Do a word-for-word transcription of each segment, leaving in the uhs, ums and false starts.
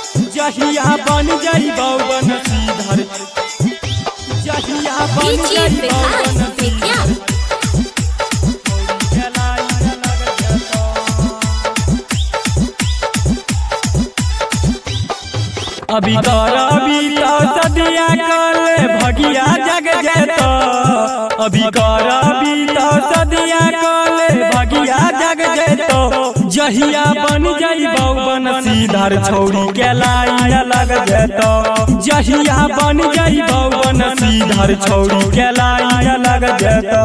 जहिया बन जाई बौवन सीधर जहिया बन जाई बौवन सीधर अभी करबी तो सदिया कल भगिया जग जेतो अभी करबी तो सदिया कल भगिया जग जेतो जहिया बन जाई बौवन सीधर छौड़ी के लाइन लग जेतो जहिया बन जाई बौवन सीधर छौड़ी के लाइन लग जेतो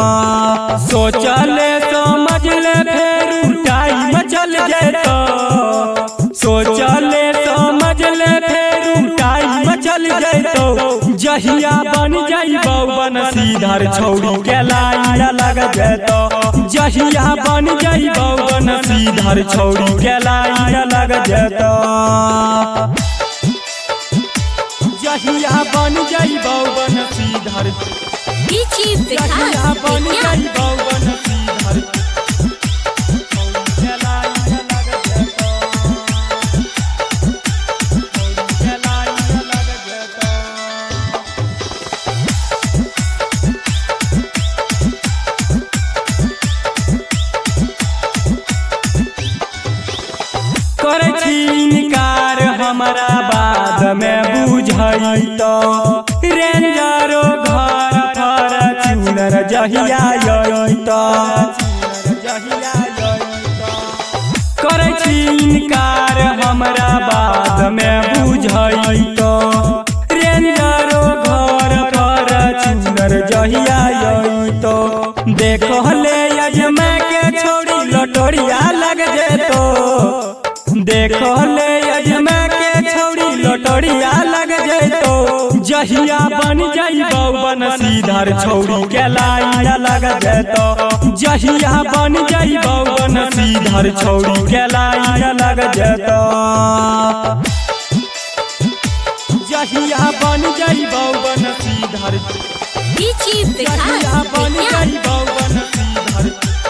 सोचले समझले फेर टाइम चल जेतो सोचले समझले फेर टाइम चल जेतो जहिया बन जाई बौवन सीधर छौड़ी के लाइन लग जेतो जहिया बन जाई बौवन सीधर छौड़ी के लाइन लग जेतो जहिया बन जाई बौवन सीधर जहिया बन जाई बौवन सीधर इनकार हमारा बाद में बुझाई तो रेंजरो घर फॉर्च्यूनर जहिया आई तो करे छी इनकार हमारा बाद में बुझाई तो रेंजरो घर फॉर्च्यूनर जहिया आई तो देखो ले यजमा के छोड़ी लटोरिया लग जेतो देखो ले यजमा के छौड़ी लटोरिया लग जेतो जहिया बन जाई बौवन सीधर छौड़ी के लाइन लग जेतो जहिया बन जाई बौवन सीधर छौड़ी के लाइन लग जेतो जहिया बन जाई बौवन सीधर जहिया बन जाई बौवन सीधर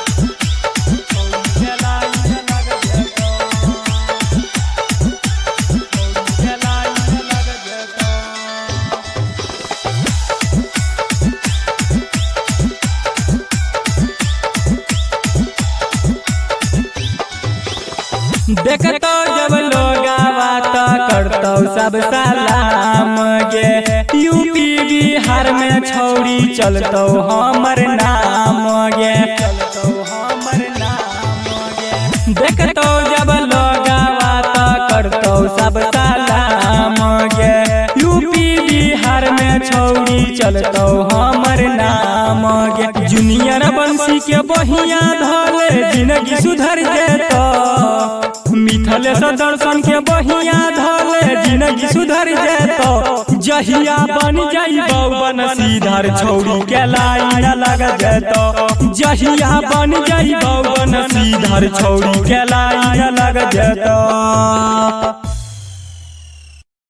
देखतो जब लोग बात करतो सब सलाम गे यूपी बिहार में छौड़ी चलतो हमर नाम गे चलतो हमर नाम गे देखतो जब लोग बात करतो सब सलाम गे यूपी बिहार में छौड़ी चलतो हमर नाम गे जूनियर बंसी के बहिया धले जिंदगी सुधर जेतो मिथलेश दर्शन के बहिया धले जिंदगी सुधर जेतो जहिया बन जाई बौवन सीधर छौड़ी के लाइन लग जेतो जहिया बन जाई बौवन सीधर छौड़ी के लाइन लग जेतो।